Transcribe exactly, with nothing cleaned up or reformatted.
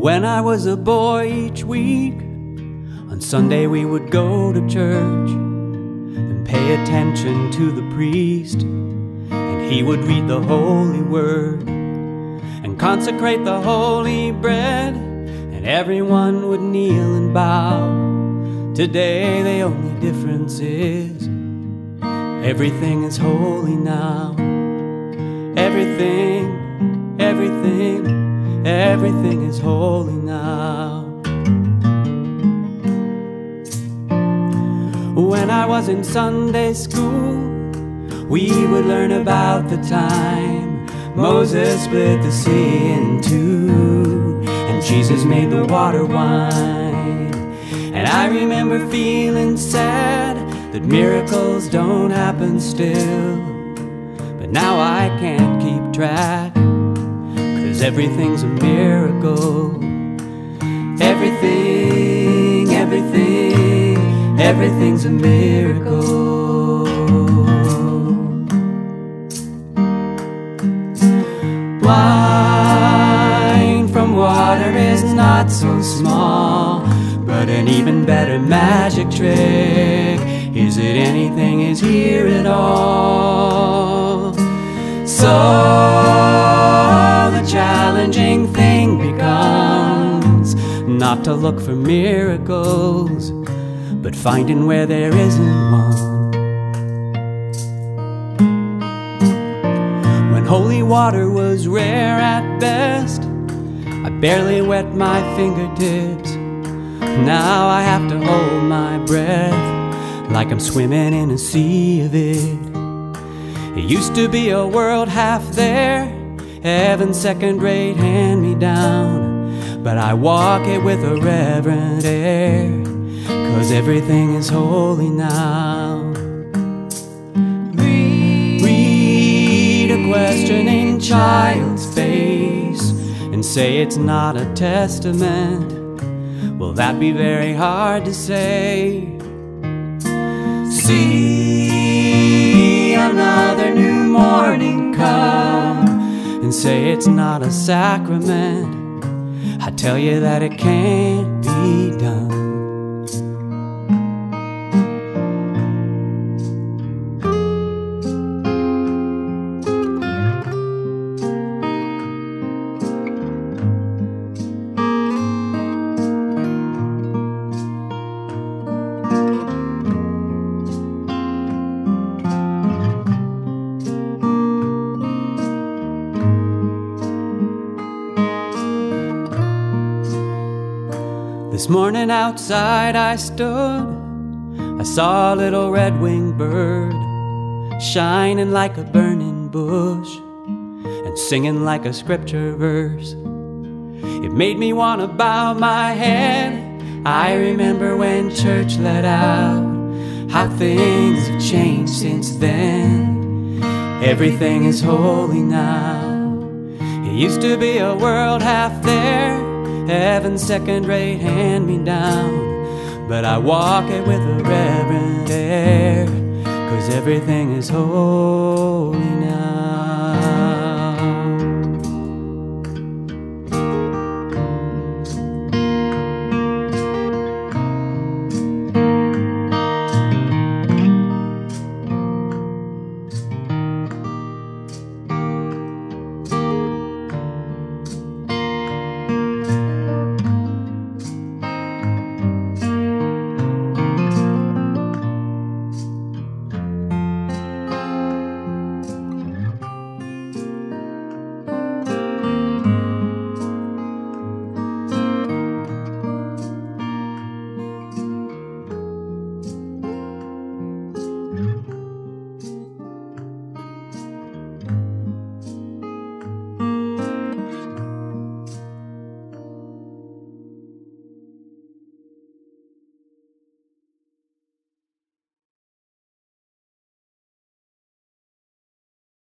When I was a boy, each week on Sunday we would go to church and pay attention to the priest, and he would read the holy word and consecrate the holy bread, and everyone would kneel and bow. Today the only difference is everything is holy now. Everything, everything, everything is holy now. When I was in Sunday school, we would learn about the time Moses split the sea in two, and Jesus made the water wine. And I remember feeling sad that miracles don't happen still, but now I can't keep track, 'cause everything's a miracle. Everything, everything, everything's a miracle. Wine from water is not so small, but an even better magic trick is that anything is here at all. So the challenging thing becomes not to look for miracles, but finding where there isn't one. When holy water was rare at best, I barely wet my fingertips. Now I have to hold my breath like I'm swimming in a sea of it. It used to be a world half there, heaven's second-rate hand-me-down, but I walk it with a reverent air, 'cause everything is holy now. Read, read a questioning child's face and say it's not a testament. Will that be very hard to say? See another new morning come and say it's not a sacrament. I tell you that it can't be done. This morning outside I stood, I saw a little red-winged bird shining like a burning bush and singing like a scripture verse. It made me want to bow my head. I remember when church let out, how things have changed since then. Everything is holy now. It used to be a world half there, heaven's second-rate hand-me-down, but I walk it with a reverent air, 'cause everything is holy.